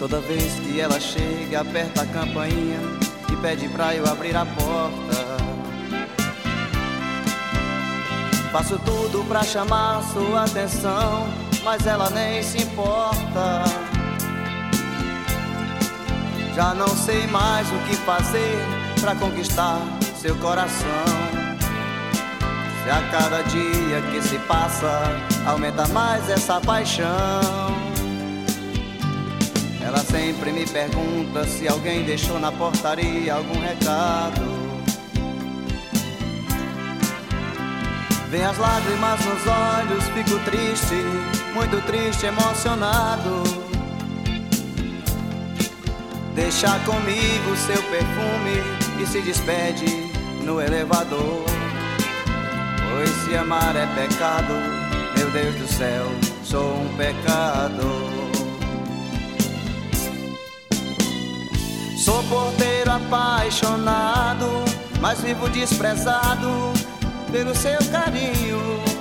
Toda vez que ela chega, aperta a campainha e pede pra eu abrir a porta. Faço tudo pra chamar sua atenção, mas ela nem se importa. Já não sei mais o que fazer pra conquistar seu coração. Se a cada dia que se passa aumenta mais essa paixão. Ela sempre me pergunta se alguém deixou na portaria algum recado. Vem as lágrimas nos olhos, fico triste, muito triste, emocionado. Deixa comigo seu perfume e se despede no elevador. Pois se amar é pecado, meu Deus do céu, sou um pecador. Sou porteiro apaixonado, mas vivo desprezado pelo seu carinho.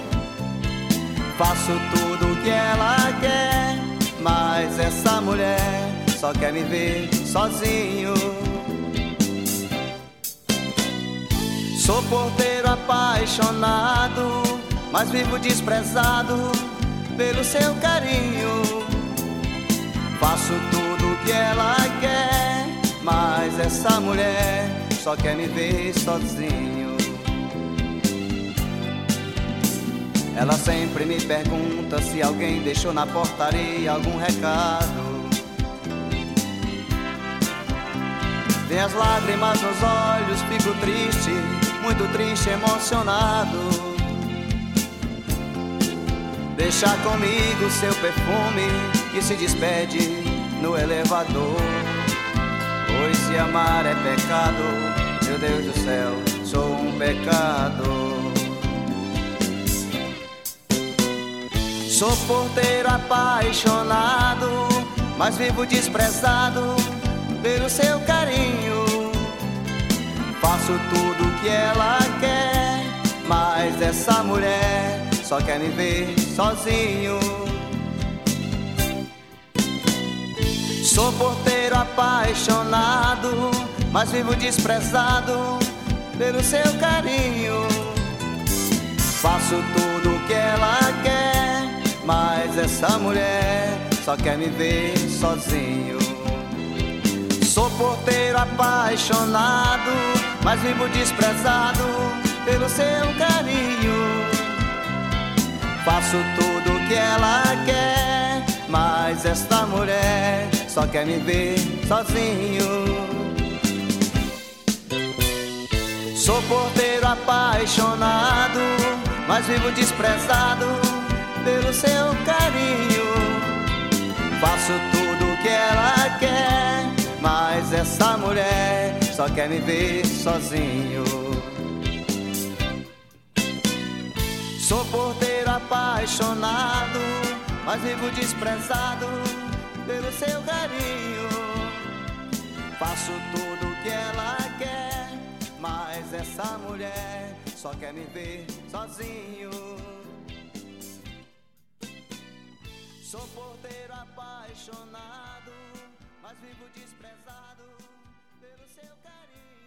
Faço tudo o que ela quer, mas essa mulher só quer me ver sozinho. Sou porteiro apaixonado, mas vivo desprezado pelo seu carinho. Faço tudo o que ela quer, mas essa mulher só quer me ver sozinho. Ela sempre me pergunta se alguém deixou na portaria algum recado. Vem as lágrimas nos olhos, fico triste, muito triste, emocionado. Deixa comigo seu perfume e se despede no elevador. Pois se amar é pecado, meu Deus do céu, sou um pecador. Sou porteiro apaixonado, mas vivo desprezado pelo seu carinho. Faço tudo o que ela quer, mas essa mulher só quer me ver sozinho. Sou porteiro apaixonado, mas vivo desprezado pelo seu carinho. Faço tudo o que ela quer, mas essa mulher só quer me ver sozinho. Sou porteiro apaixonado, mas vivo desprezado pelo seu carinho. Faço tudo o que ela quer, mas esta mulher só quer me ver sozinho. Sou porteiro apaixonado, mas vivo desprezado pelo seu carinho. Faço tudo o que ela quer, mas essa mulher só quer me ver sozinho. Sou porteiro apaixonado, mas vivo desprezado pelo seu carinho. Faço tudo o que ela quer, mas essa mulher só quer me ver sozinho. Sou porteiro apaixonado, mas vivo desprezado pelo seu carinho.